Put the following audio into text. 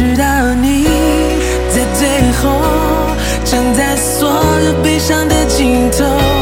知道你在最后，站在所有悲伤的尽头。